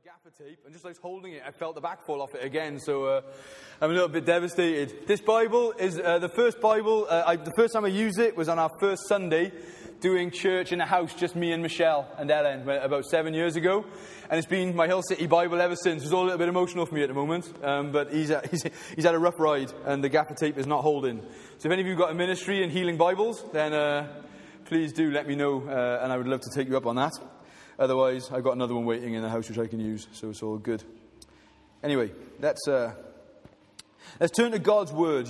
gaffer tape, and just like holding it, I felt the back fall off it again, so I'm a little bit devastated. This Bible is the first Bible, the first time I used it was on our first Sunday, doing church in a house, just me and Michelle and Ellen, about 7 years ago, and it's been my Hill City Bible ever since. It's all a little bit emotional for me at the moment, but he's had a rough ride, and the gaffer tape is not holding. So if any of you got a ministry in healing Bibles, then please do let me know, and I would love to take you up on that. Otherwise, I've got another one waiting in the house which I can use, so it's all good. Anyway, let's turn to God's Word.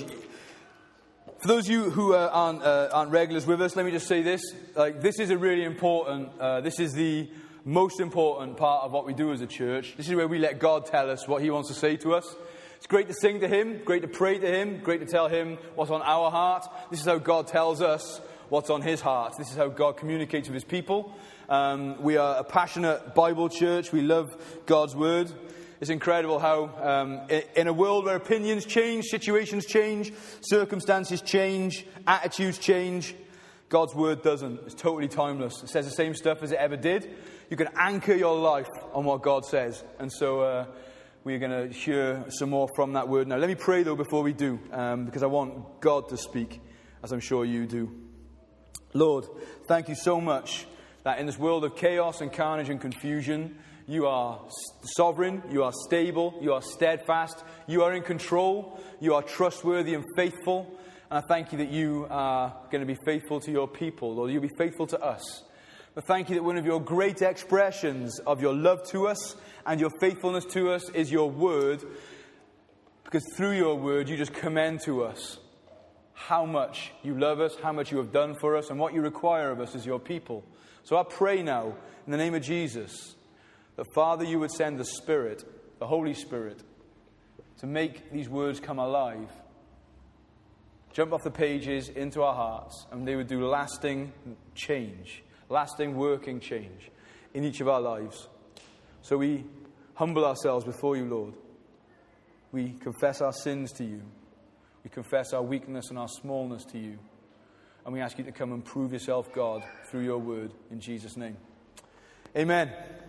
For those of you who aren't regulars with us, let me just say this. This is a really important, this is the most important part of what we do as a church. This is where we let God tell us what He wants to say to us. It's great to sing to Him, great to pray to Him, great to tell Him what's on our heart. This is how God tells us what's on His heart. This is how God communicates with His people. We are a passionate Bible church. We love God's Word. It's incredible how in a world where opinions change, situations change, circumstances change, attitudes change, God's Word doesn't. It's totally timeless. It says the same stuff as it ever did. You can anchor your life on what God says. And so we're going to hear some more from that Word now. Let me pray, though, before we do, because I want God to speak, as I'm sure you do. Lord, thank you so much that in this world of chaos and carnage and confusion, you are sovereign, you are stable, you are steadfast, you are in control, you are trustworthy and faithful. And I thank you that you are going to be faithful to your people, Lord. You'll be faithful to us. But thank you that one of your great expressions of your love to us and your faithfulness to us is your word. Because through your word, you just commend to us how much you love us, how much you have done for us, and what you require of us as your people. So I pray now, in the name of Jesus, that, Father, you would send the Spirit, the Holy Spirit, to make these words come alive, jump off the pages into our hearts, and they would do lasting change, lasting working change in each of our lives. So we humble ourselves before you, Lord. We confess our sins to you. We confess our weakness and our smallness to you. And we ask you to come and prove yourself, God, through your word, in Jesus' name. Amen.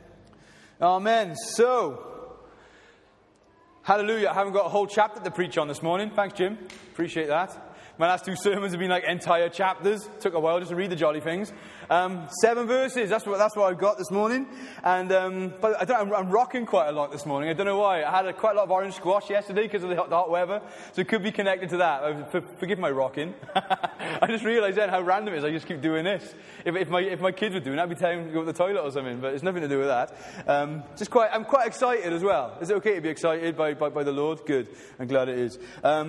Amen. So, hallelujah. I haven't got a whole chapter to preach on this morning. Thanks, Jim. Appreciate that. My last two sermons have been like entire chapters. Took a while just to read the jolly things. 7 verses. That's what I've got this morning. And but I'm rocking quite a lot this morning. I don't know why. I had quite a lot of orange squash yesterday because of the hot weather, so it could be connected to that. Forgive my rocking. I just realised then how random it is. I just keep doing this. If my kids were doing it, I'd be telling them to go to the toilet or something. But it's nothing to do with that. I'm quite excited as well. Is it okay to be excited by the Lord? Good. I'm glad it is.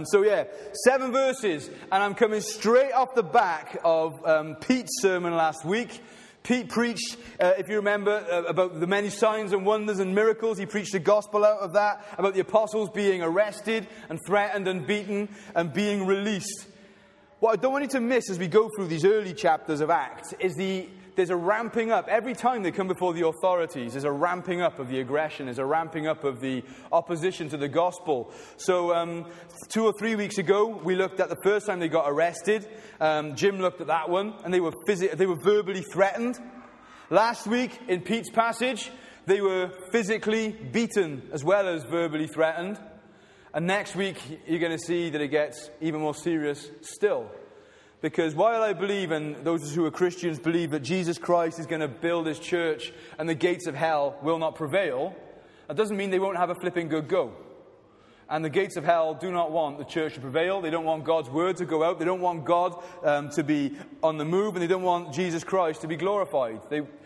7 verses. And I'm coming straight off the back of Pete's sermon last week. Pete preached, if you remember, about the many signs and wonders and miracles. He preached the gospel out of that, about the apostles being arrested and threatened and beaten and being released. What I don't want you to miss as we go through these early chapters of Acts is there's a ramping up. Every time they come before the authorities, there's a ramping up of the aggression. There's a ramping up of the opposition to the gospel. So 2 or 3 weeks ago, we looked at the first time they got arrested. Jim looked at that one, and they were verbally threatened. Last week, in Pete's passage, they were physically beaten as well as verbally threatened. And next week, you're going to see that it gets even more serious still. Because while I believe, and those who are Christians believe, that Jesus Christ is going to build His church and the gates of hell will not prevail, that doesn't mean they won't have a flipping good go. And the gates of hell do not want the church to prevail. They don't want God's word to go out. They don't want God to be on the move. And they don't want Jesus Christ to be glorified.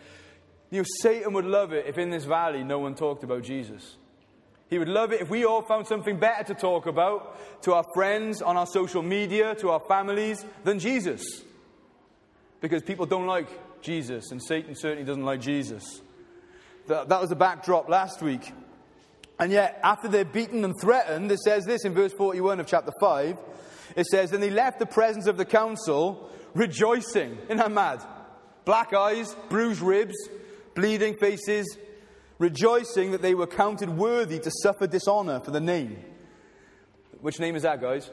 Satan would love it if in this valley no one talked about Jesus. He would love it if we all found something better to talk about to our friends, on our social media, to our families, than Jesus. Because people don't like Jesus, and Satan certainly doesn't like Jesus. That was the backdrop last week. And yet, after they're beaten and threatened, it says this in verse 41 of chapter 5. It says, "Then they left the presence of the council, rejoicing." Isn't that mad? Black eyes, bruised ribs, bleeding faces, rejoicing that they were counted worthy to suffer dishonor for the name. Which name is that, guys?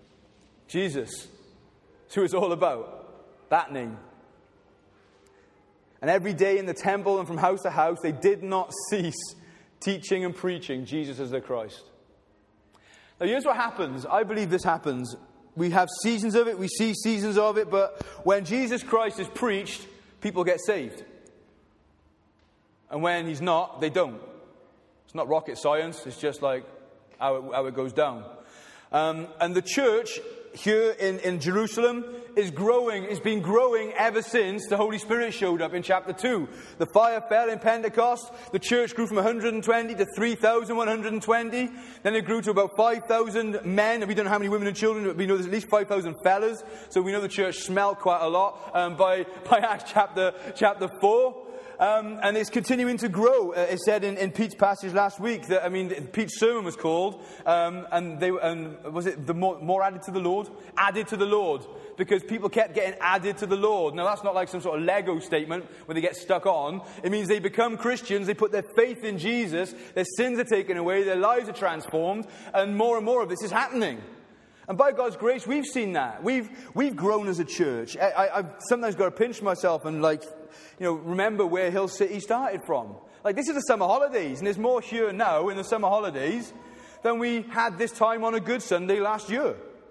Jesus. It's who it's all about. That name. And every day in the temple and from house to house, they did not cease teaching and preaching Jesus as their Christ. Now here's what happens. I believe this happens. We have seasons of it, we see seasons of it, but when Jesus Christ is preached, people get saved. And when he's not, they don't. It's not rocket science, it's just like how it goes down. And the church here in Jerusalem is growing. It's been growing ever since the Holy Spirit showed up in chapter 2. The fire fell in Pentecost. The church grew from 120 to 3,120. Then it grew to about 5,000 men. And we don't know how many women and children, but we know there's at least 5,000 fellas. So we know the church smelled quite a lot by Acts chapter 4. And it's continuing to grow. It said in Pete's passage last week that, Pete's sermon was called, was it the more added to the Lord? Added to the Lord. Because people kept getting added to the Lord. Now that's not like some sort of Lego statement where they get stuck on. It means they become Christians, they put their faith in Jesus, their sins are taken away, their lives are transformed, and more of this is happening. And by God's grace, we've seen that. We've grown as a church. I've sometimes got to pinch myself and remember where Hill City started from. This is the summer holidays, and there's more here now in the summer holidays than we had this time on a good Sunday last year.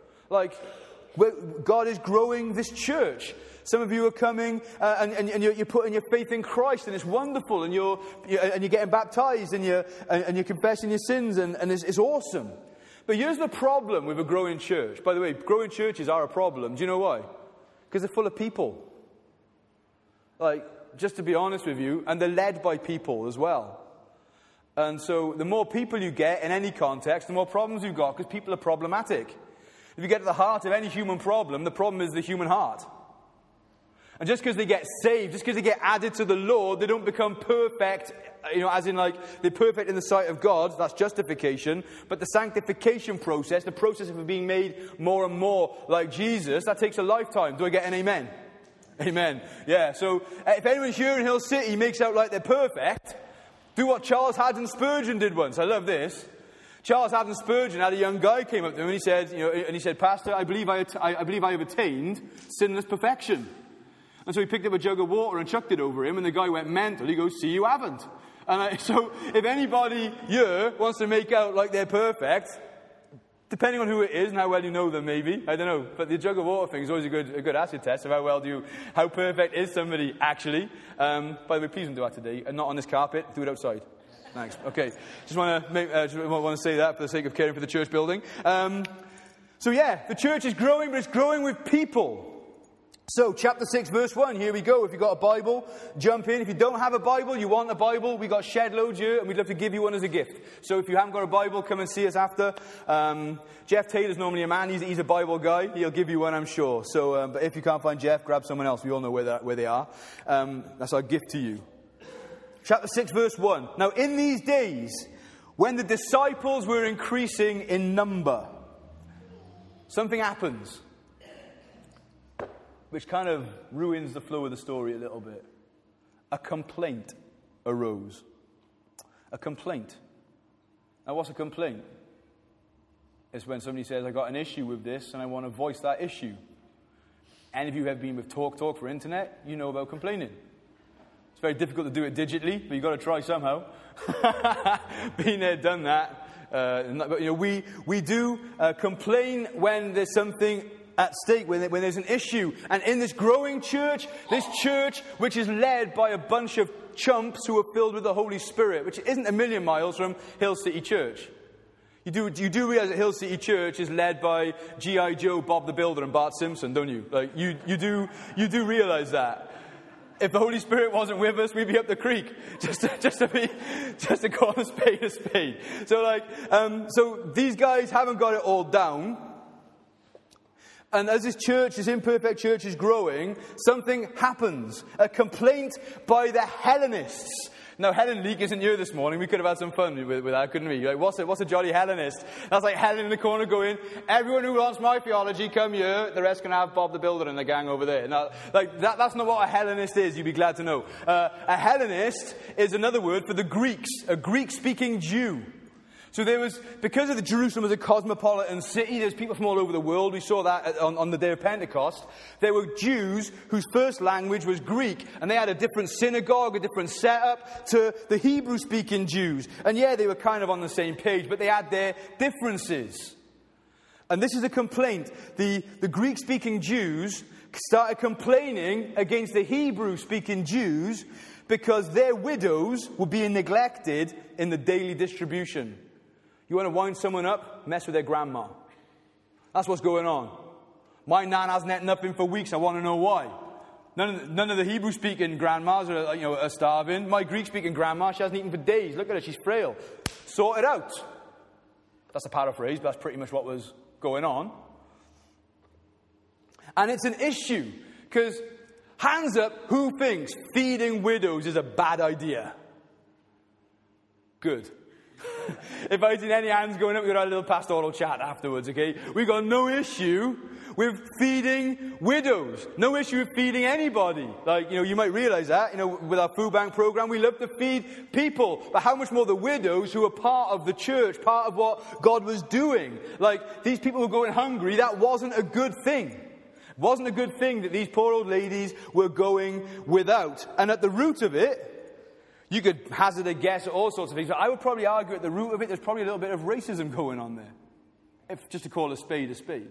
God is growing this church. Some of you are coming and you're putting your faith in Christ, and it's wonderful, and you're getting baptized, and you're confessing your sins, and it's awesome. But here's the problem with a growing church. By the way, growing churches are a problem. Do you know why? Because they're full of people. Just to be honest with you, and they're led by people as well. And so the more people you get in any context, the more problems you've got, because people are problematic. If you get to the heart of any human problem, the problem is the human heart. And just because they get saved, just because they get added to the Lord, they don't become perfect, as in they're perfect in the sight of God. That's justification. But the sanctification process, the process of being made more and more like Jesus, that takes a lifetime. Do I get an amen? Amen. Yeah, so if anyone here in Hill City makes out like they're perfect, do what Charles Haddon Spurgeon did once. I love this. Charles Haddon Spurgeon had a young guy came up to him and he said, Pastor, I believe I have attained sinless perfection. And so he picked up a jug of water and chucked it over him, and the guy went mental. He goes, see, you haven't. And so if anybody here wants to make out like they're perfect, depending on who it is and how well you know them, maybe, I don't know. But the jug of water thing is always a good acid test of how perfect is somebody actually. By the way, please don't do that today, and not on this carpet. Do it outside. Thanks. Okay. Just want to say that for the sake of caring for the church building. The church is growing, but it's growing with people. So, chapter 6, verse 1, here we go. If you've got a Bible, jump in. If you don't have a Bible, you want a Bible, we got shed loads here, and we'd love to give you one as a gift. So, if you haven't got a Bible, come and see us after. Jeff Taylor's normally a man. He's a Bible guy. He'll give you one, I'm sure. So, but if you can't find Jeff, grab someone else. We all know where they are. That's our gift to you. Chapter 6, verse 1. Now, in these days, when the disciples were increasing in number, something happens, which kind of ruins the flow of the story a little bit. A complaint arose. A complaint. Now, what's a complaint? It's when somebody says, I got an issue with this, and I want to voice that issue. Any of you have been with Talk for internet, you know about complaining. It's very difficult to do it digitally, but you've got to try somehow. Been there, done that. We do complain when there's something at stake, when there's an issue. And in this growing church, this church which is led by a bunch of chumps who are filled with the Holy Spirit, which isn't a million miles from Hill City Church. You do realize that Hill City Church is led by G.I. Joe, Bob the Builder, and Bart Simpson, don't you? You do realize that. If the Holy Spirit wasn't with us, we'd be up the creek, just to call a spade a spade. So these guys haven't got it all down. And as this imperfect church is growing, something happens. A complaint by the Hellenists. Now, Helen Leake isn't here this morning. We could have had some fun with that, couldn't we? What's a jolly Hellenist? That's like Helen in the corner going, everyone who wants my theology, come here. The rest can have Bob the Builder and the gang over there. Now, that's not what a Hellenist is, you'd be glad to know. A Hellenist is another word for the Greeks, a Greek-speaking Jew. So because of the Jerusalem was a cosmopolitan city, there's people from all over the world. We saw that on the day of Pentecost. There were Jews whose first language was Greek, and they had a different synagogue, a different setup to the Hebrew-speaking Jews. And yeah, they were kind of on the same page, but they had their differences. And this is a complaint. The Greek-speaking Jews started complaining against the Hebrew-speaking Jews because their widows were being neglected in the daily distribution. You want to wind someone up? Mess with their grandma. That's what's going on. My nan hasn't eaten nothing for weeks. I want to know why. None of the Hebrew-speaking grandmas are starving. My Greek-speaking grandma, she hasn't eaten for days. Look at her, she's frail. Sort it out. That's a paraphrase, but that's pretty much what was going on. And it's an issue, because hands up, who thinks feeding widows is a bad idea? Good. If I seen any hands going up, we're going to have a little pastoral chat afterwards, okay? We've got no issue with feeding widows. No issue with feeding anybody. You might realize that, with our food bank program, we love to feed people. But how much more the widows who are part of the church, part of what God was doing? These people who were going hungry, that wasn't a good thing. It wasn't a good thing that these poor old ladies were going without. And at the root of it, you could hazard a guess at all sorts of things, but I would probably argue at the root of it, there's probably a little bit of racism going on there. Just to call a spade a spade.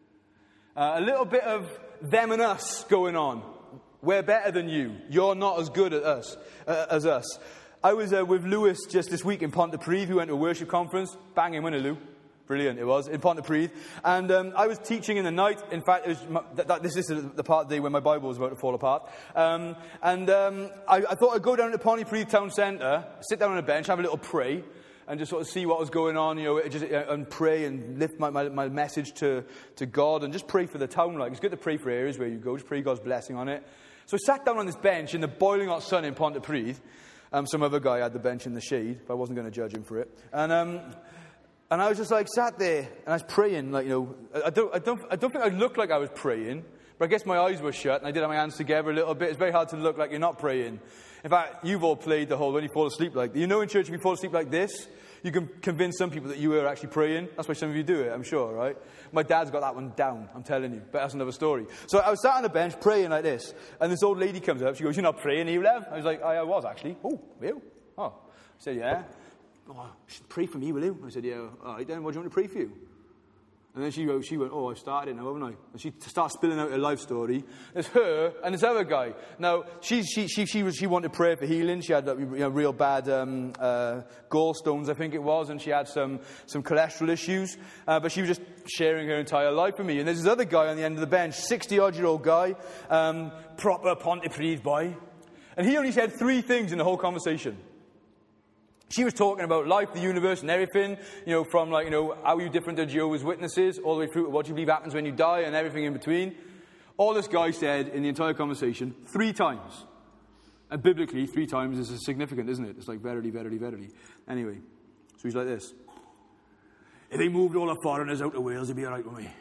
A little bit of them and us going on. We're better than you. You're not as good as us. I was with Lewis just this week in Pontypridd. We went to a worship conference. Banging, wasn't it, Lou? Brilliant, it was, in Pontypridd. And I was teaching in the night. In fact, this is the part of the day when my Bible was about to fall apart. I thought I'd go down to Pontypridd town centre, sit down on a bench, have a little pray, and just sort of see what was going on, and pray and lift my message to God, and just pray for the town. It's good to pray for areas where you go, just pray God's blessing on it. So I sat down on this bench in the boiling hot sun in Pontypridd. Some other guy had the bench in the shade, but I wasn't going to judge him for it. And I was just sat there, and I was praying, I don't think I looked like I was praying, but I guess my eyes were shut, and I did have my hands together a little bit. It's very hard to look like you're not praying. In fact, you've all played the whole, when you fall asleep in church, if you fall asleep like this, you can convince some people that you were actually praying. That's why some of you do it, I'm sure, right? My dad's got that one down, I'm telling you, but that's another story. So I was sat on the bench praying like this, and this old lady comes up, she goes, "You're not praying, are you, Lev?" I was like, "I was actually." "Oh, you?" "Oh." I said, "Yeah." "Oh, pray for me, will you?" I said, "Yeah." "All right, then what do you want me to pray for you?" And then she went, "Oh, I've started it now, haven't I?" And she starts spilling out her life story. There's her and this other guy. Now, she wanted prayer for healing. She had real bad gallstones, I think it was, and she had some cholesterol issues. But she was just sharing her entire life with me. And there's this other guy on the end of the bench, 60-odd-year-old guy, proper Pontypridd boy. And he only said 3 things in the whole conversation. She was talking about life, the universe, and everything, from how are you different to Jehovah's Witnesses, all the way through to what you believe happens when you die, and everything in between. All this guy said in the entire conversation 3 times. And biblically, 3 times is significant, isn't it? It's like, verily, verily, verily. Anyway, so he's like this. "If they moved all the foreigners out of Wales, it'd be all right with me.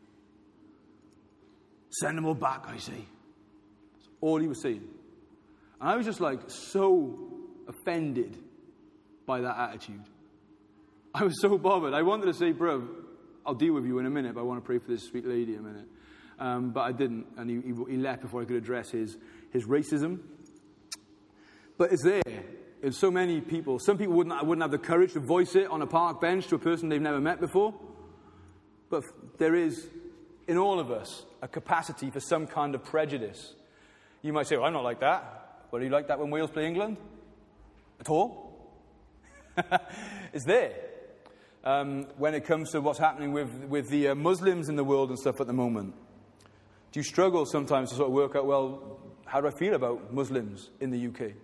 Send them all back, I say." That's all he was saying. And I was just so offended by that attitude. I was so bothered. I wanted to say, "Bro, I'll deal with you in a minute, but I want to pray for this sweet lady in a minute." But I didn't, and he left before I could address his racism. But it's there in so many people. Some people wouldn't have the courage to voice it on a park bench to a person they've never met before. But there is, in all of us, a capacity for some kind of prejudice. You might say, "Well, I'm not like that." Well, are you like that when Wales play England? At all? It's there. When it comes to what's happening with the Muslims in the world and stuff at the moment, do you struggle sometimes to sort of work out, well, how do I feel about Muslims in the UK?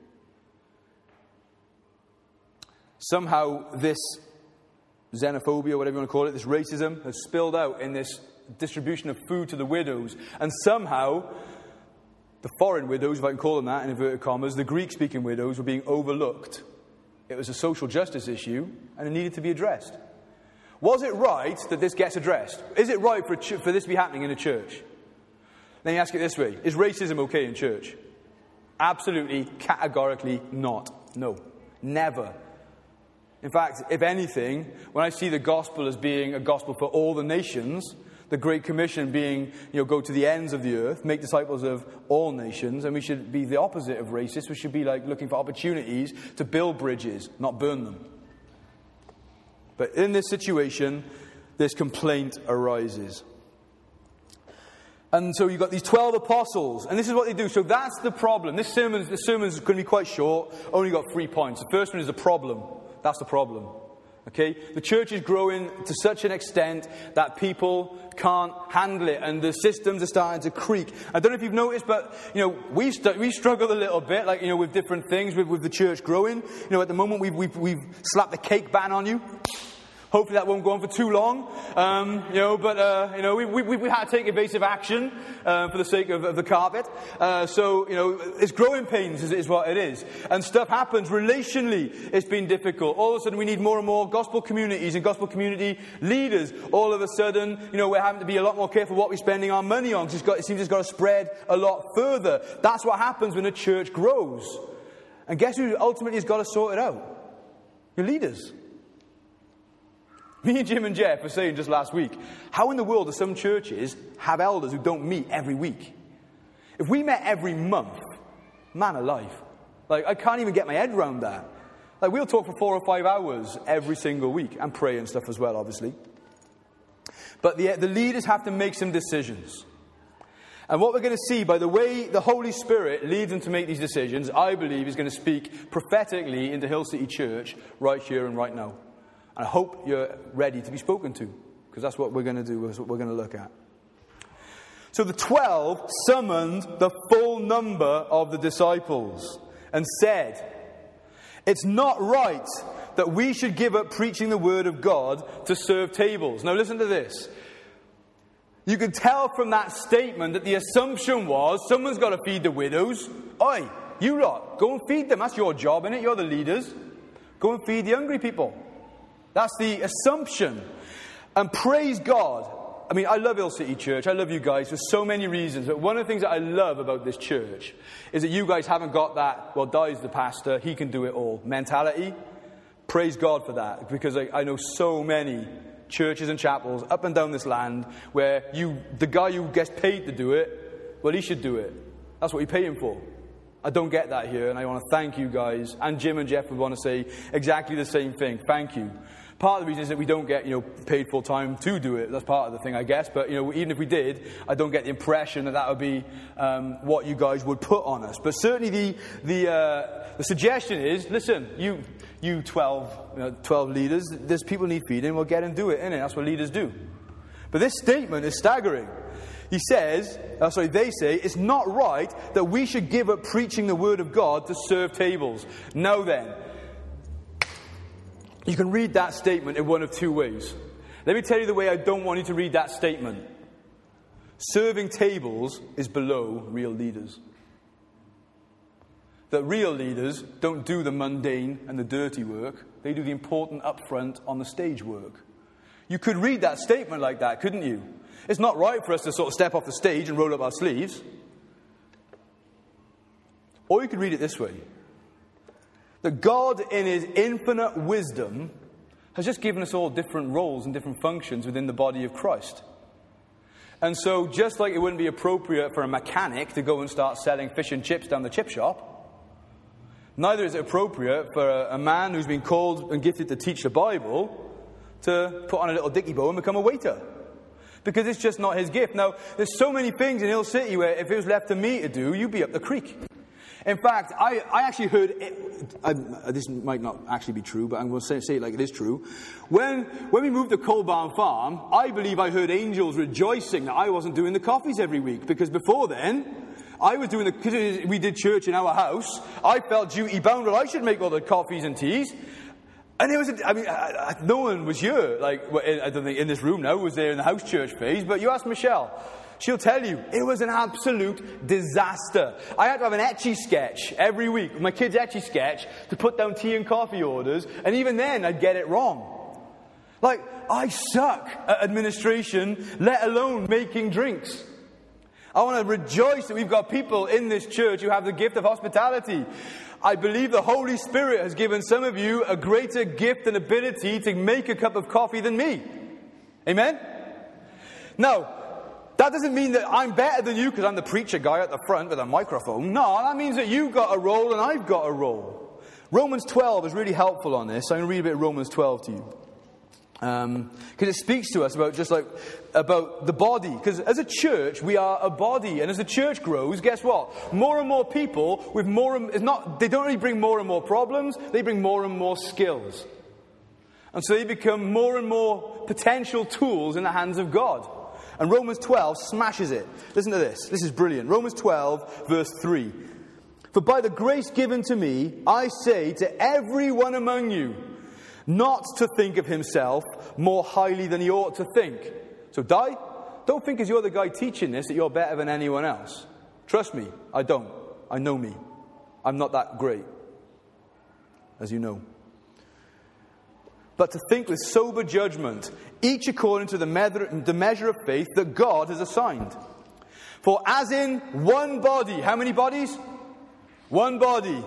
Somehow this xenophobia, whatever you want to call it, this racism has spilled out in this distribution of food to the widows, and somehow the foreign widows, if I can call them that in inverted commas, the Greek-speaking widows were being overlooked. It was a social justice issue, and it needed to be addressed. Was it right that this gets addressed? Is it right for this to be happening in a church? Let me ask it this way. Is racism okay in church? Absolutely, categorically not. No. Never. In fact, if anything, when I see the gospel as being a gospel for all the nations, the Great Commission being, go to the ends of the earth, make disciples of all nations, and we should be the opposite of racist. We should be like looking for opportunities to build bridges, not burn them. But in this situation, this complaint arises. And so you've got these 12 apostles, and this is what they do. So that's the problem. This sermon is going to be quite short, only got 3 points. The first one is the problem. That's the problem. Okay? The church is growing to such an extent that people can't handle it, and the systems are starting to creak. I don't know if you've noticed, but, we struggle a little bit, with different things, with the church growing. At the moment, we've slapped the cake ban on you. Hopefully that won't go on for too long, we had to take evasive action for the sake of the carpet. It's growing pains is what it is. And stuff happens relationally. It's been difficult. All of a sudden we need more and more gospel communities and gospel community leaders. All of a sudden, we're having to be a lot more careful what we're spending our money on, because it seems it's got to spread a lot further. That's what happens when a church grows. And guess who ultimately has got to sort it out? Your leaders. Me and Jim and Jeff were saying just last week, how in the world do some churches have elders who don't meet every week? If we met every month, man alive. I can't even get my head around that. We'll talk for 4 or 5 hours every single week, and pray and stuff as well, obviously. But the leaders have to make some decisions. And what we're going to see by the way the Holy Spirit leads them to make these decisions, I believe is going to speak prophetically into Hill City Church right here and right now. I hope you're ready to be spoken to, because that's what we're going to do, that's what we're going to look at. So the 12 summoned the full number of the disciples and said, "It's not right that we should give up preaching the word of God to serve tables." Now listen to this. You can tell from that statement that the assumption was someone's got to feed the widows. Oi, you lot, go and feed them. That's your job, innit? You're the leaders. Go and feed the hungry people. That's the assumption. And praise God. I mean, I love Hill City Church. I love you guys for so many reasons. But one of the things that I love about this church is that you guys haven't got that, well, Di's the pastor, he can do it all mentality. Praise God for that. Because I know so many churches and chapels up and down this land where the guy who gets paid to do it, well, he should do it. That's what you pay him for. I don't get that here, and I want to thank you guys. And Jim and Jeff would want to say exactly the same thing. Thank you. Part of the reason is that we don't get, paid full time to do it. That's part of the thing, I guess. But, even if we did, I don't get the impression that would be what you guys would put on us. But certainly the suggestion is, listen, you 12 leaders, there's people need feeding, well, get and do it, innit? That's what leaders do. But this statement is staggering. They say, it's not right that we should give up preaching the word of God to serve tables. Now then, you can read that statement in one of 2 ways. Let me tell you the way I don't want you to read that statement. Serving tables is below real leaders. That real leaders don't do the mundane and the dirty work. They do the important upfront on the stage work. You could read that statement like that, couldn't you? It's not right for us to sort of step off the stage and roll up our sleeves. Or you could read it this way. That God, in his infinite wisdom, has just given us all different roles and different functions within the body of Christ. And so, just like it wouldn't be appropriate for a mechanic to go and start selling fish and chips down the chip shop, neither is it appropriate for a man who's been called and gifted to teach the Bible to put on a little dicky bow and become a waiter. Because it's just not his gift. Now, there's so many things in Hill City where if it was left to me to do, you'd be up the creek. In fact, I actually heard, this might not actually be true, but I'm going to say it like it is true. When we moved to Coal Barn Farm, I believe I heard angels rejoicing that I wasn't doing the coffees every week. Because before then, I was doing because we did church in our house, I felt duty bound that I should make all the coffees and teas. And it was, no one was here, I don't think in this room now was there in the house church phase, but you ask Michelle. She'll tell you, it was an absolute disaster. I had to have an etchy sketch every week, my kids' etchy sketch, to put down tea and coffee orders, and even then I'd get it wrong. I suck at administration, let alone making drinks. I want to rejoice that we've got people in this church who have the gift of hospitality. I believe the Holy Spirit has given some of you a greater gift and ability to make a cup of coffee than me. Amen? Now, that doesn't mean that I'm better than you because I'm the preacher guy at the front with a microphone. No, that means that you've got a role and I've got a role. Romans 12 is really helpful on this. I'm going to read a bit of Romans 12 to you. Because it speaks to us about the body. Because as a church, we are a body. And as the church grows, guess what? More and more people with they don't really bring more and more problems. They bring more and more skills. And so they become more and more potential tools in the hands of God. And Romans 12 smashes it. Listen to this. This is brilliant. Romans 12, verse 3. For by the grace given to me, I say to everyone among you, not to think of himself more highly than he ought to think. So don't think as you're the guy teaching this that you're better than anyone else. Trust me, I don't. I know me. I'm not that great, as you know. But to think with sober judgment, each according to the measure of faith that God has assigned. For as in one body, how many bodies? One body.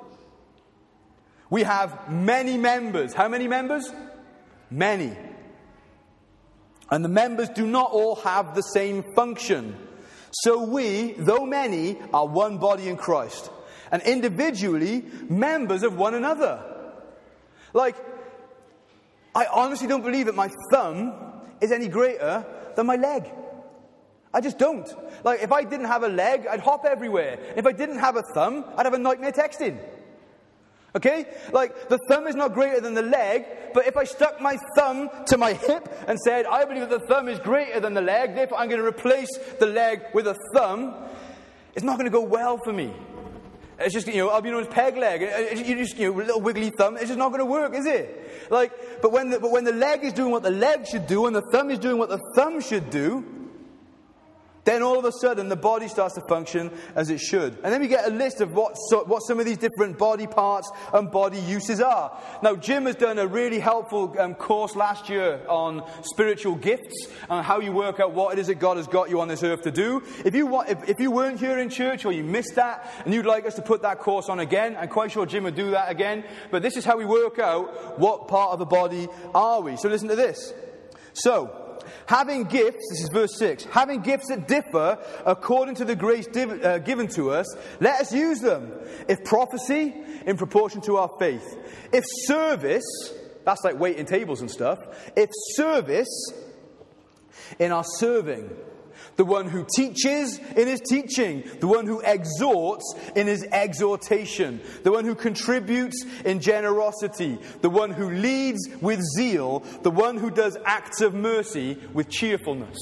We have many members. How many members? Many. And the members do not all have the same function. So we, though many, are one body in Christ. And individually, members of one another. Like, I honestly don't believe that my thumb is any greater than my leg. I just don't. Like, if I didn't have a leg, I'd hop everywhere. If I didn't have a thumb, I'd have a nightmare texting. Okay? Like, the thumb is not greater than the leg, but if I stuck my thumb to my hip and said, I believe that the thumb is greater than the leg, therefore I'm going to replace the leg with a thumb, it's not going to go well for me. It's just, I'll be known as peg leg. You just, a little wiggly thumb. It's just not going to work, is it? Like, but when the leg is doing what the leg should do, and the thumb is doing what the thumb should do, then all of a sudden the body starts to function as it should. And then we get a list of what some of these different body parts and body uses are. Now, Jim has done a really helpful course last year on spiritual gifts and how you work out what it is that God has got you on this earth to do. If you weren't here in church or you missed that and you'd like us to put that course on again, I'm quite sure Jim would do that again. But this is how we work out what part of the body are we. So listen to this. So, having gifts, this is verse 6, having gifts that differ according to the grace given to us, let us use them. If prophecy, in proportion to our faith. If service, that's like waiting tables and stuff. If service, in our serving. The one who teaches in his teaching. The one who exhorts in his exhortation. The one who contributes in generosity. The one who leads with zeal. The one who does acts of mercy with cheerfulness.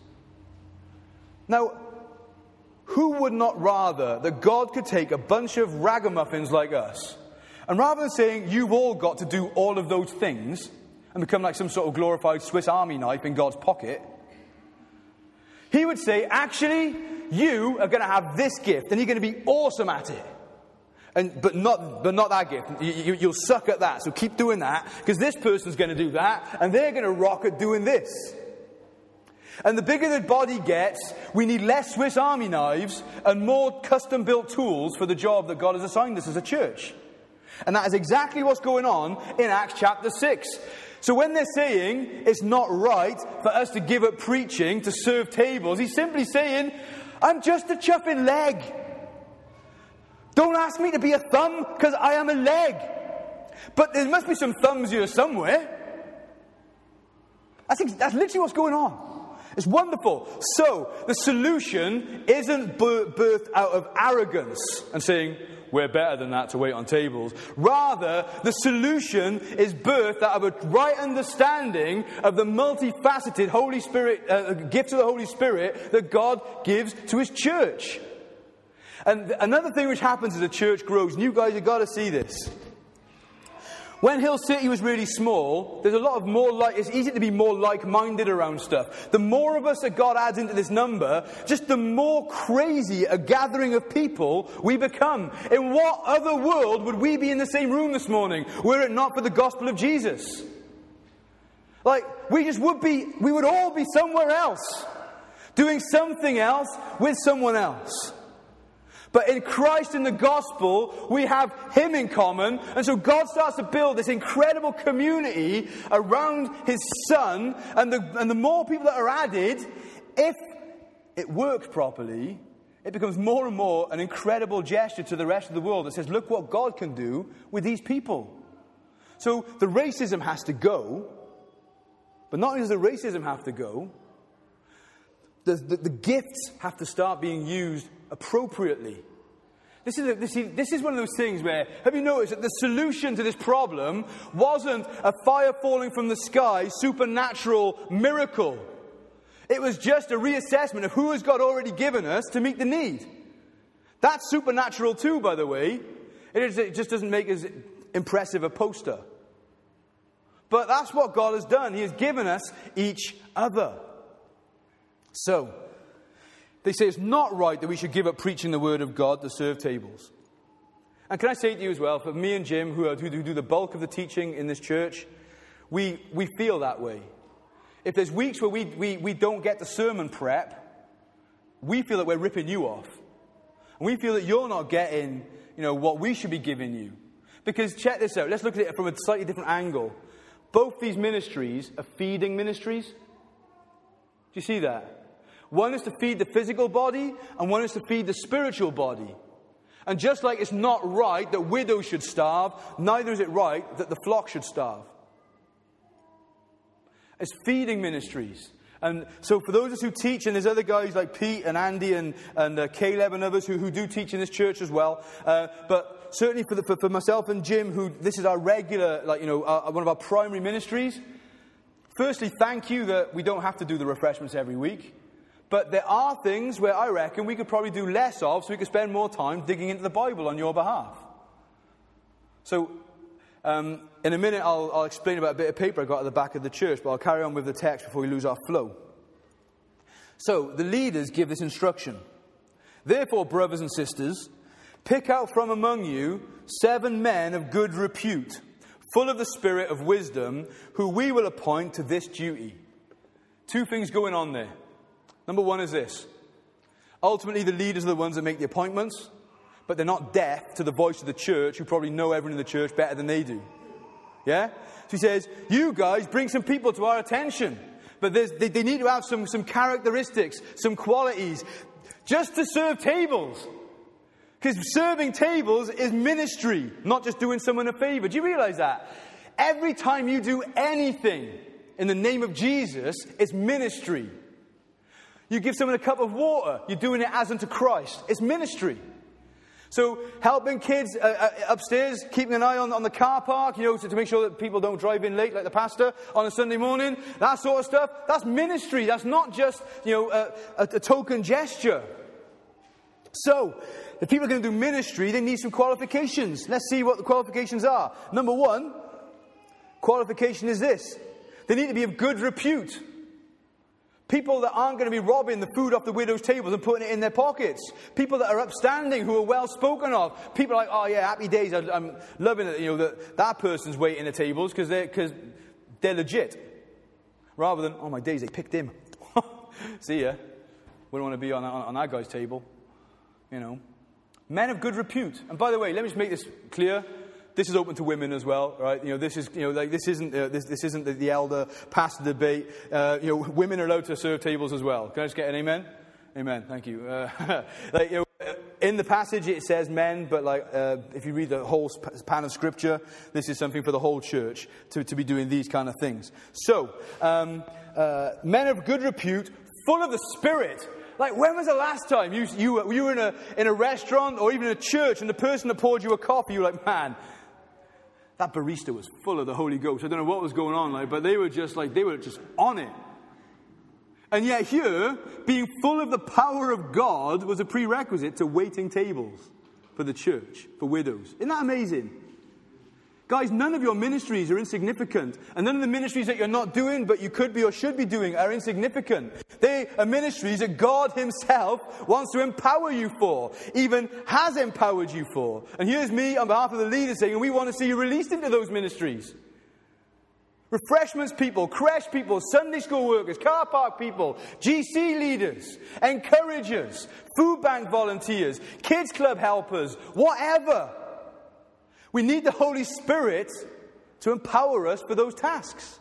Now, who would not rather that God could take a bunch of ragamuffins like us, and rather than saying, you've all got to do all of those things, and become like some sort of glorified Swiss Army knife in God's pocket, he would say, actually, you are going to have this gift, and you're going to be awesome at it. But not that gift. You'll suck at that, so keep doing that, because this person's going to do that, and they're going to rock at doing this. And the bigger the body gets, we need less Swiss Army knives and more custom-built tools for the job that God has assigned us as a church. And that is exactly what's going on in Acts chapter 6. So when they're saying it's not right for us to give up preaching to serve tables, he's simply saying, I'm just a chuffing leg. Don't ask me to be a thumb, because I am a leg. But there must be some thumbs here somewhere. That's literally what's going on. It's wonderful. So the solution isn't birthed out of arrogance and saying, we're better than that to wait on tables. Rather, the solution is birthed out of a right understanding of the multifaceted Holy Spirit, gifts of the Holy Spirit that God gives to his church. And another thing which happens as a church grows, and you guys have got to see this. When Hill City was really small, there's a lot of it's easy to be more like-minded around stuff. The more of us that God adds into this number, just the more crazy a gathering of people we become. In what other world would we be in the same room this morning, were it not for the gospel of Jesus? Like, we would all be somewhere else, doing something else with someone else. But in Christ, in the gospel, we have Him in common. And so God starts to build this incredible community around His Son. And the more people that are added, if it works properly, it becomes more and more an incredible gesture to the rest of the world that says, look what God can do with these people. So the racism has to go. But not only does the racism have to go, the gifts have to start being used appropriately. This is one of those things where, have you noticed that the solution to this problem wasn't a fire falling from the sky, supernatural miracle. It was just a reassessment of who has God already given us to meet the need. That's supernatural too, by the way. It just doesn't make as impressive a poster. But that's what God has done. He has given us each other. So, they say it's not right that we should give up preaching the word of God to serve tables. And can I say to you as well, for me and Jim, who do the bulk of the teaching in this church, we feel that way. If there's weeks where we don't get the sermon prep, we feel that we're ripping you off. And we feel that you're not getting, what we should be giving you. Because check this out. Let's look at it from a slightly different angle. Both these ministries are feeding ministries. Do you see that? One is to feed the physical body, and one is to feed the spiritual body. And just like it's not right that widows should starve, neither is it right that the flock should starve. It's feeding ministries. And so for those of us who teach, and there's other guys like Pete and Andy and Caleb and others who do teach in this church as well. But certainly for myself and Jim, who this is our regular, one of our primary ministries. Firstly, thank you that we don't have to do the refreshments every week. But there are things where I reckon we could probably do less of, so we could spend more time digging into the Bible on your behalf. So, in a minute, I'll explain about a bit of paper I got at the back of the church, but I'll carry on with the text before we lose our flow. So, the leaders give this instruction. Therefore, brothers and sisters, pick out from among you 7 men of good repute, full of the spirit of wisdom, who we will appoint to this duty. 2 things going on there. Number 1 is this. Ultimately, the leaders are the ones that make the appointments, but they're not deaf to the voice of the church, who probably know everyone in the church better than they do. Yeah? So he says, you guys bring some people to our attention, but they need to have some characteristics, some qualities, just to serve tables. Because serving tables is ministry, not just doing someone a favor. Do you realize that? Every time you do anything in the name of Jesus, it's ministry. You give someone a cup of water, you're doing it as unto Christ. It's ministry. So helping kids upstairs, keeping an eye on the car park, to make sure that people don't drive in late like the pastor on a Sunday morning, that sort of stuff, that's ministry. That's not just, a token gesture. So, if people are going to do ministry, they need some qualifications. Let's see what the qualifications are. Number 1, qualification is this. They need to be of good repute. People that aren't going to be robbing the food off the widows' tables and putting it in their pockets. People that are upstanding, who are well spoken of. People are like, oh yeah, happy days. I'm loving it, that person's waiting at tables because they're legit. Rather than, oh my days, they picked him. See ya. Wouldn't want to be on that guy's table. Men of good repute. And by the way, let me just make this clear. This is open to women as well, right? This is, this isn't the elder pastor debate. Women are allowed to serve tables as well. Can I just get an amen? Amen. Thank you. In the passage it says men, but if you read the whole span of Scripture, this is something for the whole church to be doing these kind of things. So, men of good repute, full of the Spirit. When was the last time you were in a restaurant or even in a church, and the person that poured you a coffee, you were like, man, that barista was full of the Holy Ghost. I don't know what was going on, but they were just on it. And yet here, being full of the power of God was a prerequisite to waiting tables for the church, for widows. Isn't that amazing? Guys, none of your ministries are insignificant. And none of the ministries that you're not doing, but you could be or should be doing, are insignificant. They are ministries that God Himself wants to empower you for, even has empowered you for. And here's me on behalf of the leaders saying, we want to see you released into those ministries. refreshments people, creche people, Sunday school workers, car park people, GC leaders, encouragers, food bank volunteers, kids club helpers, whatever. We need the Holy Spirit to empower us for those tasks.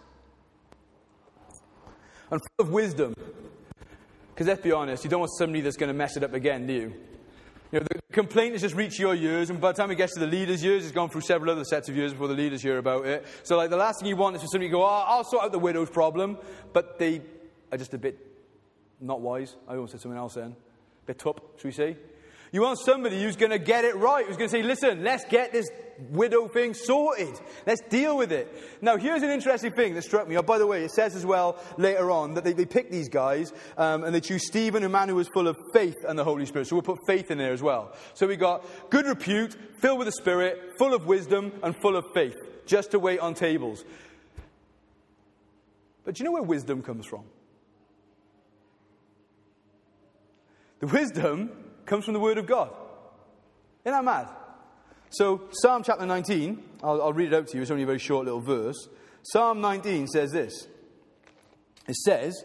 And full of wisdom. Because let's be honest, you don't want somebody that's going to mess it up again, do you? You know, the complaint has just reached your ears, and by the time it gets to the leaders' ears, it's gone through several other sets of ears before the leaders hear about it. So, like, the last thing you want is for somebody to go, I'll sort out the widow's problem, but they are just a bit not wise. I almost said something else then. A bit tup, should we say? You want somebody who's going to get it right, who's going to say, listen, let's get this widow thing sorted. Let's deal with it. Now, here's an interesting thing that struck me. Oh, by the way, it says as well later on that they pick these guys and they choose Stephen, a man who was full of faith and the Holy Spirit. So we'll put faith in there as well. So we got good repute, filled with the Spirit, full of wisdom, and full of faith, just to wait on tables. But do you know where wisdom comes from? The wisdom comes from the Word of God. Isn't that mad? So, Psalm chapter 19, I'll read it out to you. It's only a very short little verse. Psalm 19 says this. It says,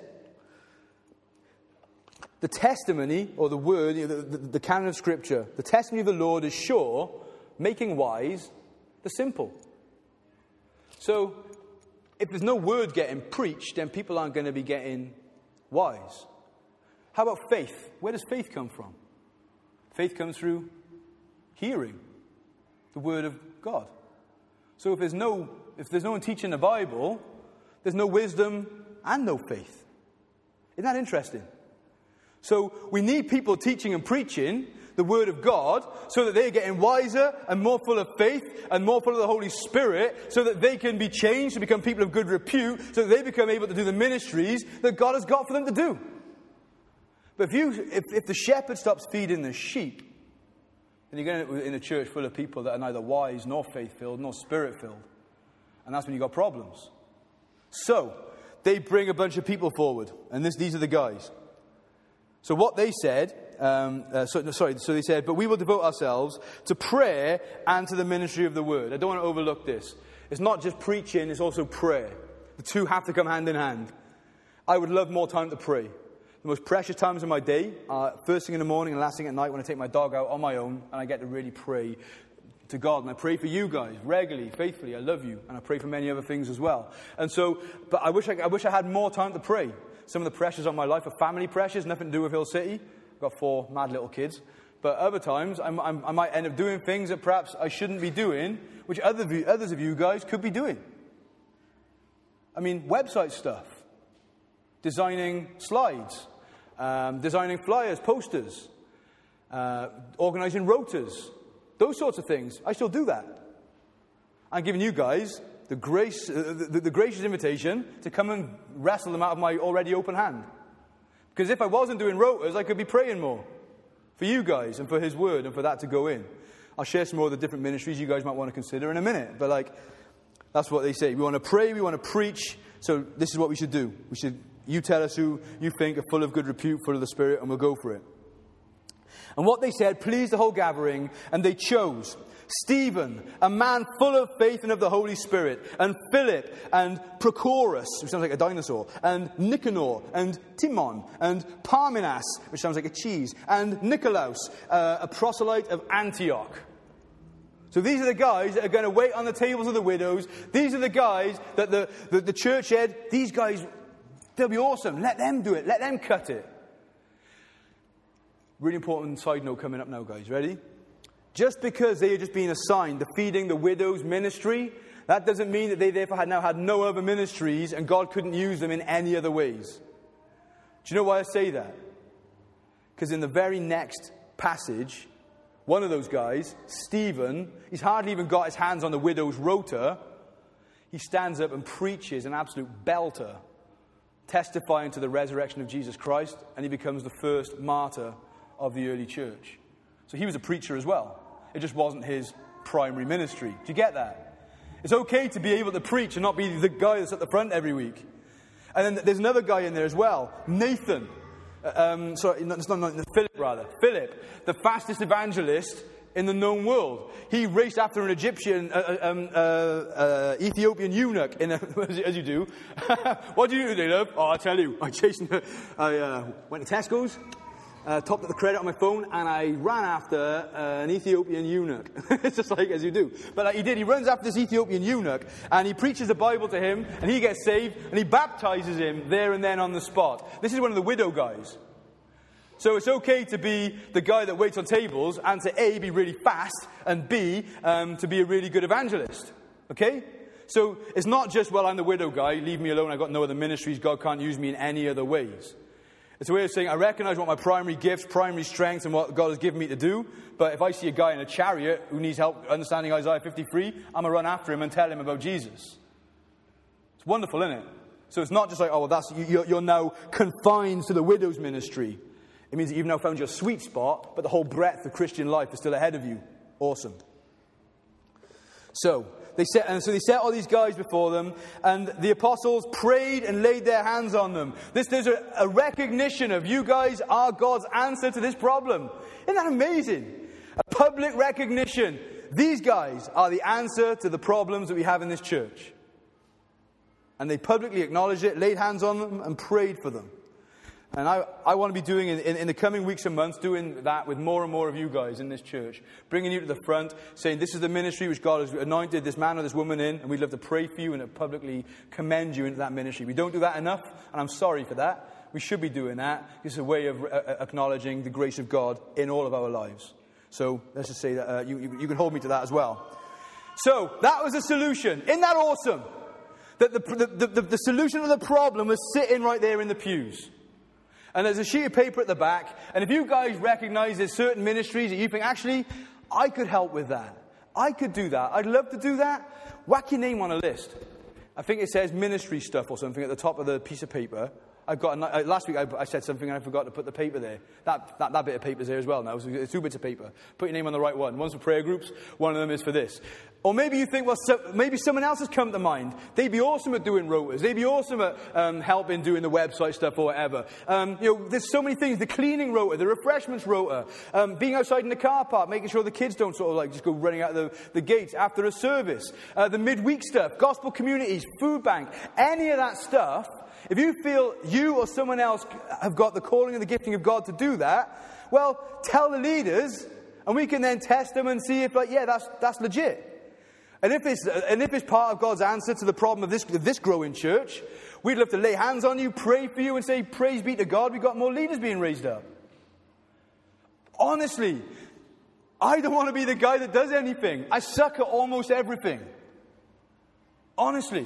the testimony, or the word, the canon of Scripture, the testimony of the Lord is sure, making wise the simple. So, if there's no word getting preached, then people aren't going to be getting wise. How about faith? Where does faith come from? Faith comes through hearing the Word of God. So if there's no one teaching the Bible, there's no wisdom and no faith. Isn't that interesting? So we need people teaching and preaching the Word of God so that they're getting wiser and more full of faith and more full of the Holy Spirit so that they can be changed to become people of good repute so that they become able to do the ministries that God has got for them to do. But if the shepherd stops feeding the sheep, then you're going to end up in a church full of people that are neither wise, nor faith-filled, nor spirit-filled. And that's when you've got problems. So, they bring a bunch of people forward. And these are the guys. So what they said, so they said, but we will devote ourselves to prayer and to the ministry of the word. I don't want to overlook this. It's not just preaching, it's also prayer. The two have to come hand in hand. I would love more time to pray. The most precious times of my day are first thing in the morning and last thing at night when I take my dog out on my own and I get to really pray to God. And I pray for you guys regularly, faithfully. I love you. And I pray for many other things as well. And so, but I wish I had more time to pray. Some of the pressures on my life are family pressures, nothing to do with Hill City. I've got 4 mad little kids. But other times, I might end up doing things that perhaps I shouldn't be doing, which others of you guys could be doing. I mean, website stuff. Designing slides, designing flyers, posters, organising rotas, those sorts of things. I still do that. I'm giving you guys the gracious invitation to come and wrestle them out of my already open hand. Because if I wasn't doing rotas, I could be praying more for you guys and for His Word and for that to go in. I'll share some more of the different ministries you guys might want to consider in a minute. But that's what they say. We want to pray, we want to preach. So this is what we should do. You tell us who you think are full of good repute, full of the Spirit, and we'll go for it. And what they said pleased the whole gathering, and they chose Stephen, a man full of faith and of the Holy Spirit, and Philip, and Prochorus, which sounds like a dinosaur, and Nicanor, and Timon, and Parmenas, which sounds like a cheese, and Nicolaus, a proselyte of Antioch. So these are the guys that are going to wait on the tables of the widows. These are the guys that the church said, these guys, they'll be awesome. Let them do it. Let them cut it. Really important side note coming up now, guys. Ready? Just because they are just being assigned the feeding the widows ministry, that doesn't mean that they therefore had no other ministries and God couldn't use them in any other ways. Do you know why I say that? Because in the very next passage, one of those guys, Stephen, he's hardly even got his hands on the widow's rota. He stands up and preaches an absolute belter, testifying to the resurrection of Jesus Christ, and he becomes the first martyr of the early church. So he was a preacher as well. It just wasn't his primary ministry. Do you get that? It's okay to be able to preach and not be the guy that's at the front every week. And then there's another guy in there as well, Nathan. Philip, the fastest evangelist in the known world. He raced after an Egyptian, Ethiopian eunuch, as you do. What do you do today, love? Oh, I'll tell you. I went to Tesco's, topped up the credit on my phone, and I ran after an Ethiopian eunuch. It's just like as you do. But he did. He runs after this Ethiopian eunuch, and he preaches the Bible to him, and he gets saved, and he baptizes him there and then on the spot. This is one of the widow guys. So it's okay to be the guy that waits on tables and to A, be really fast, and B, to be a really good evangelist. Okay? So it's not just, well, I'm the widow guy, leave me alone, I've got no other ministries, God can't use me in any other ways. It's a way of saying, I recognize what my primary gifts, primary strengths, and what God has given me to do, but if I see a guy in a chariot who needs help understanding Isaiah 53, I'm going to run after him and tell him about Jesus. It's wonderful, isn't it? So it's not just like, oh, well, you're now confined to the widow's ministry. It means that you've now found your sweet spot, but the whole breadth of Christian life is still ahead of you. Awesome. So they set all these guys before them, and the apostles prayed and laid their hands on them. There's a recognition of you guys are God's answer to this problem. Isn't that amazing? A public recognition. These guys are the answer to the problems that we have in this church. And they publicly acknowledged it, laid hands on them, and prayed for them. And I want to be doing, in the coming weeks and months, doing that with more and more of you guys in this church. Bringing you to the front, saying this is the ministry which God has anointed this man or this woman in, and we'd love to pray for you and to publicly commend you into that ministry. We don't do that enough, and I'm sorry for that. We should be doing that. It's a way of acknowledging the grace of God in all of our lives. So let's just say that you can hold me to that as well. So that was a solution. Isn't that awesome? That the solution to the problem was sitting right there in the pews. And there's a sheet of paper at the back. And if you guys recognize there's certain ministries that you think, actually, I could help with that. I could do that. I'd love to do that. Whack your name on a list. I think it says ministry stuff or something at the top of the piece of paper. Last week I said something and I forgot to put the paper there. That bit of paper's there as well now. It's 2 bits of paper. Put your name on the right one. One's for prayer groups. One of them is for this. Or maybe you think, well, maybe someone else has come to mind. They'd be awesome at doing rotas. They'd be awesome at helping doing the website stuff or whatever. There's so many things. The cleaning rota, the refreshments rota, being outside in the car park, making sure the kids don't sort of like just go running out the gates after a service. The midweek stuff, gospel communities, food bank, any of that stuff. If you feel you or someone else have got the calling and the gifting of God to do that, well, tell the leaders, and we can then test them and see if, that's legit. And if it's part of God's answer to the problem of this growing church, we'd love to lay hands on you, pray for you, and say, praise be to God, we've got more leaders being raised up. Honestly, I don't want to be the guy that does anything. I suck at almost everything. Honestly.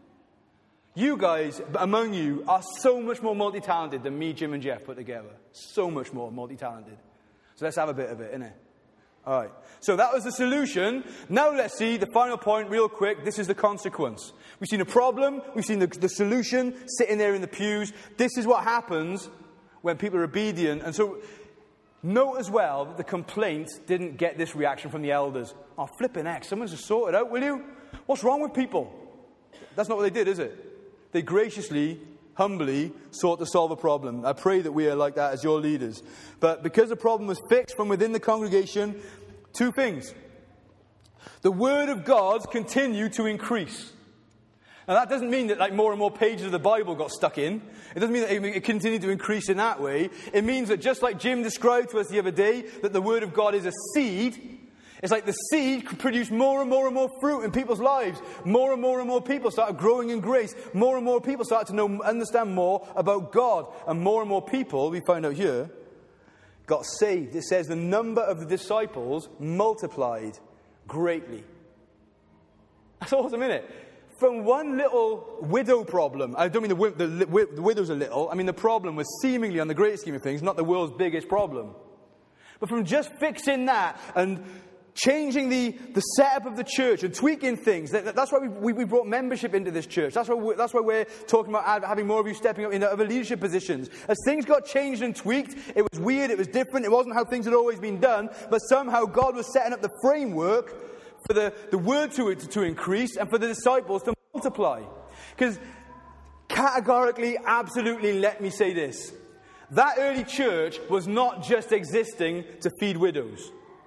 You guys, among you, are so much more multi-talented than me, Jim, and Jeff put together. So much more multi-talented. So let's have a bit of it, innit? All right. So that was the solution. Now let's see the final point real quick. This is the consequence. We've seen a problem. We've seen the solution sitting there in the pews. This is what happens when people are obedient. And so note as well that the complaint didn't get this reaction from the elders. Oh, flipping heck, someone's just sort it out, will you? What's wrong with people? That's not what they did, is it? They graciously, humbly sought to solve a problem. I pray that we are like that as your leaders. But because the problem was fixed from within the congregation, 2 things. The word of God continued to increase. Now that doesn't mean that more and more pages of the Bible got stuck in. It doesn't mean that it continued to increase in that way. It means that just like Jim described to us the other day, that the word of God is a seed. It's like the seed could produce more and more and more fruit in people's lives. More and more people started growing in grace. More and more people started to understand more about God. And more people, we find out here, got saved. It says the number of the disciples multiplied greatly. That's awesome, isn't it? From one little widow problem, I don't mean the widow's a little, I mean the problem was seemingly, on the great scheme of things, not the world's biggest problem. But from just fixing that and changing the setup of the church and tweaking things. That's why we brought membership into this church. That's why we're talking about having more of you stepping up into other leadership positions. As things got changed and tweaked, it was weird, it was different, it wasn't how things had always been done, but somehow God was setting up the framework for the word to increase and for the disciples to multiply. Because categorically, absolutely, let me say this. That early church was not just existing to feed widows.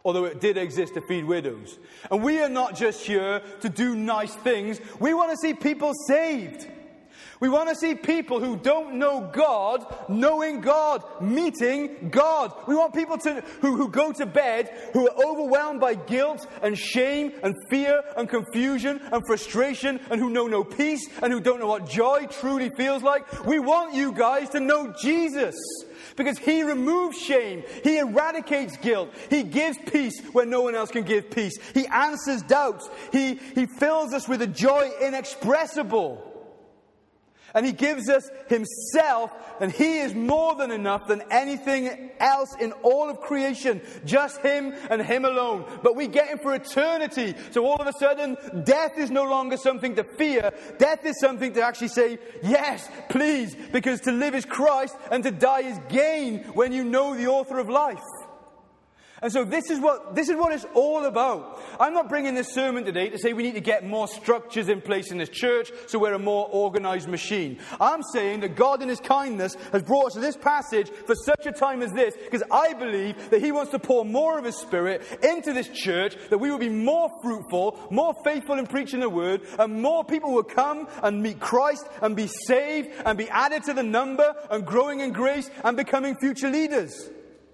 although it did exist to feed widows. And we are not just here to do nice things. We want to see people saved. We want to see people who don't know God, knowing God, meeting God. We want people who go to bed, who are overwhelmed by guilt and shame and fear and confusion and frustration, and who know no peace and who don't know what joy truly feels like. We want you guys to know Jesus, because He removes shame. He eradicates guilt. He gives peace where no one else can give peace. He answers doubts. He fills us with a joy inexpressible. And He gives us Himself, and He is more than enough than anything else in all of creation. Just Him and Him alone. But we get Him for eternity. So all of a sudden, death is no longer something to fear. Death is something to actually say, yes, please. Because to live is Christ, and to die is gain when you know the author of life. And so this is what it's all about. I'm not bringing this sermon today to say we need to get more structures in place in this church so we're a more organized machine. I'm saying that God in His kindness has brought us to this passage for such a time as this, because I believe that He wants to pour more of His Spirit into this church, that we will be more fruitful, more faithful in preaching the Word, and more people will come and meet Christ and be saved and be added to the number and growing in grace and becoming future leaders.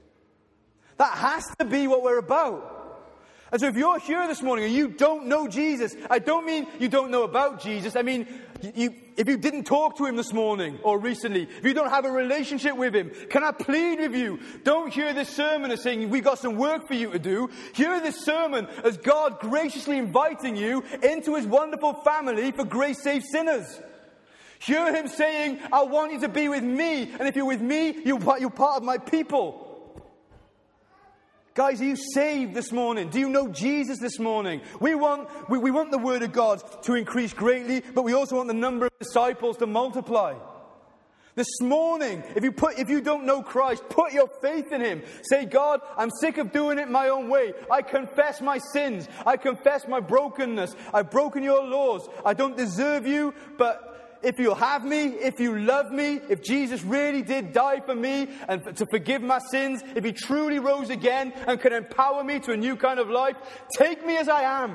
That has to be what we're about. And so if you're here this morning and you don't know Jesus, I don't mean you don't know about Jesus. I mean, if you didn't talk to Him this morning or recently, if you don't have a relationship with Him, can I plead with you? Don't hear this sermon as saying, we've got some work for you to do. Hear this sermon as God graciously inviting you into His wonderful family for grace saved sinners. Hear Him saying, I want you to be with me. And if you're with me, you're part of my people. Guys, are you saved this morning? Do you know Jesus this morning? We want the Word of God to increase greatly, but we also want the number of disciples to multiply. This morning, if you don't know Christ, put your faith in Him. Say, God, I'm sick of doing it my own way. I confess my sins. I confess my brokenness. I've broken your laws. I don't deserve you, but if you'll have me, if you love me, if Jesus really did die for me and to forgive my sins, if He truly rose again and can empower me to a new kind of life, take me as I am.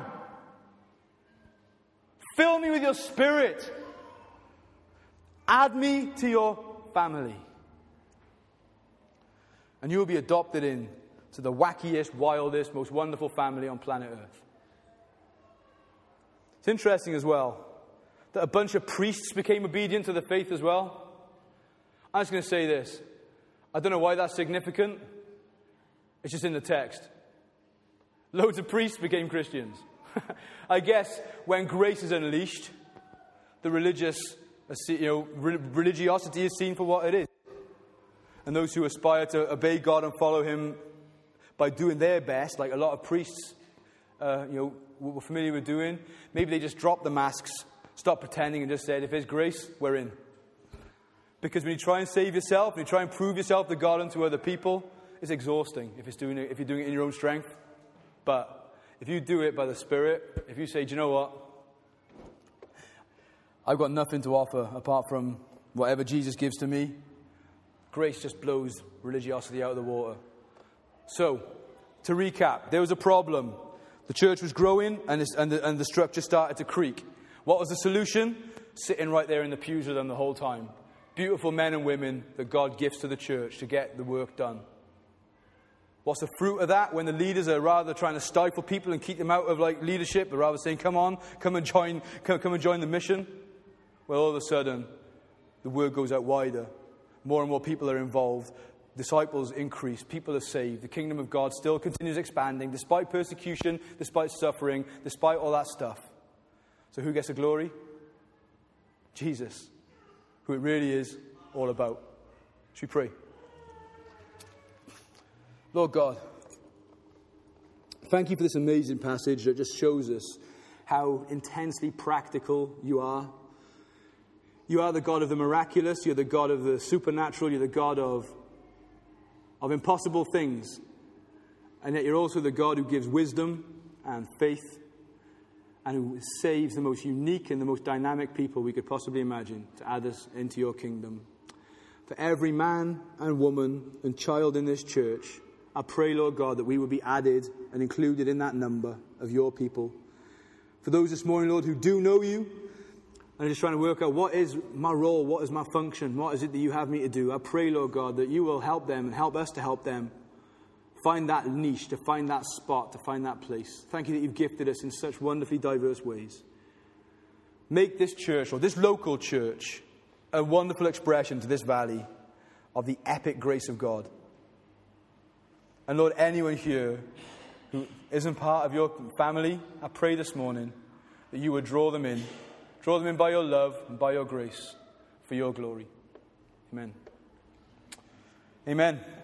Fill me with your Spirit. Add me to your family. And you will be adopted in to the wackiest, wildest, most wonderful family on planet Earth. It's interesting as well that a bunch of priests became obedient to the faith as well. I'm just going to say this. I don't know why that's significant. It's just in the text. Loads of priests became Christians. I guess when grace is unleashed, the religiosity is seen for what it is. And those who aspire to obey God and follow Him by doing their best, like a lot of priests were familiar with doing, maybe they just dropped the masks, stop pretending, and just said, if there's grace, we're in. Because when you try and save yourself, when you try and prove yourself to God and to other people, it's exhausting if you're doing it in your own strength. But if you do it by the Spirit, if you say, do you know what? I've got nothing to offer apart from whatever Jesus gives to me. Grace just blows religiosity out of the water. So, to recap, there was a problem. The church was growing and the structure started to creak. What was the solution? Sitting right there in the pews with them the whole time. Beautiful men and women that God gives to the church to get the work done. What's the fruit of that? When the leaders are rather trying to stifle people and keep them out of leadership, but rather saying, come on, come and join the mission. Well, all of a sudden, the word goes out wider. More and more people are involved. Disciples increase. People are saved. The kingdom of God still continues expanding, despite persecution, despite suffering, despite all that stuff. So who gets the glory? Jesus, who it really is all about. Should we pray? Lord God, thank you for this amazing passage that just shows us how intensely practical you are. You are the God of the miraculous. You're the God of the supernatural. You're the God of impossible things. And yet you're also the God who gives wisdom and faith and who saves the most unique and the most dynamic people we could possibly imagine to add us into your kingdom. For every man and woman and child in this church, I pray, Lord God, that we would be added and included in that number of your people. For those this morning, Lord, who do know you, and are just trying to work out what is my role, what is my function, what is it that you have me to do, I pray, Lord God, that you will help them and help us to help them find that niche, to find that spot, to find that place. Thank you that you've gifted us in such wonderfully diverse ways. Make this church, or this local church, a wonderful expression to this valley of the epic grace of God. And Lord, anyone here who isn't part of your family, I pray this morning that you would draw them in by your love and by your grace for your glory. Amen. Amen.